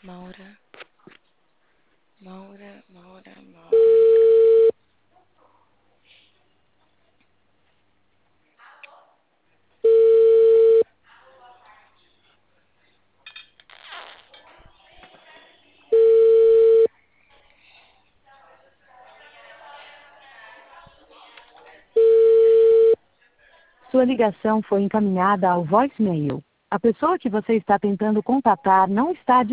Maura. Maura, Maura, Maura. Sua ligação foi encaminhada ao voicemail. A pessoa que você está tentando contatar não está